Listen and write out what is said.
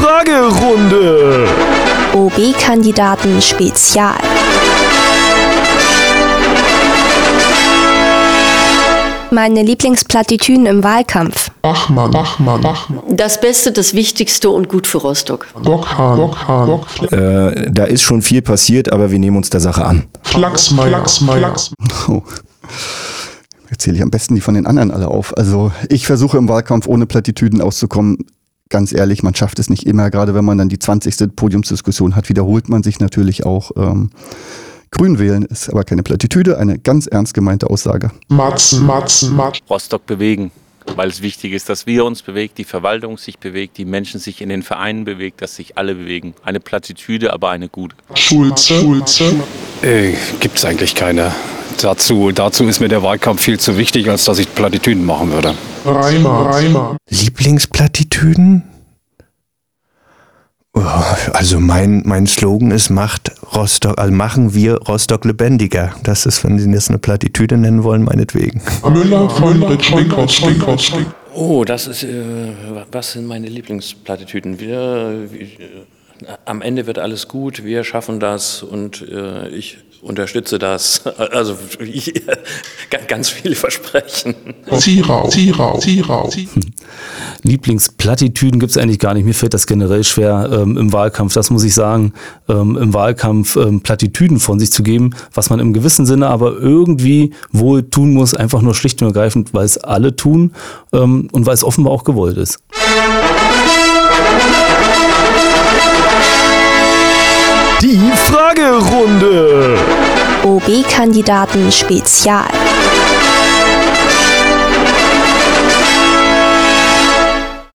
Fragerunde. OB-Kandidaten Spezial. Meine Lieblingsplattitüden im Wahlkampf. Bachmann. Das Beste, das Wichtigste und gut für Rostock. Bockhahn. Da ist schon viel passiert, aber wir nehmen uns der Sache an. Flachsmeier. Oh. Jetzt zähle ich am besten die von den anderen alle auf. Also ich versuche im Wahlkampf ohne Plattitüden auszukommen. Ganz ehrlich, man schafft es nicht immer. Gerade wenn man dann die 20. Podiumsdiskussion hat, wiederholt man sich natürlich auch. Grün wählen ist aber keine Plattitüde, eine ganz ernst gemeinte Aussage. Matzen. Rostock bewegen, weil es wichtig ist, dass wir uns bewegen, die Verwaltung sich bewegt, die Menschen sich in den Vereinen bewegt, dass sich alle bewegen. Eine Plattitüde, aber eine gute. Schulze. Gibt's eigentlich keine. Dazu ist mir der Wahlkampf viel zu wichtig, als dass ich Plattitüden machen würde. Reimer. Lieblingsplattitüden? Also mein Slogan ist, machen wir Rostock lebendiger. Das ist, wenn Sie das eine Plattitüde nennen wollen, meinetwegen. Müller, Schwinghorst. Oh, das ist, was sind meine Lieblingsplattitüden? Am Ende wird alles gut, wir schaffen das und ich unterstütze das. Also ganz viele Versprechen. Zierau. Lieblingsplattitüden gibt es eigentlich gar nicht. Mir fällt das generell schwer im Wahlkampf. Das muss ich sagen, im Wahlkampf Plattitüden von sich zu geben, was man im gewissen Sinne aber irgendwie wohl tun muss, einfach nur schlicht und ergreifend, weil es alle tun und weil es offenbar auch gewollt ist. Die Fragerunde. OB-Kandidaten Spezial.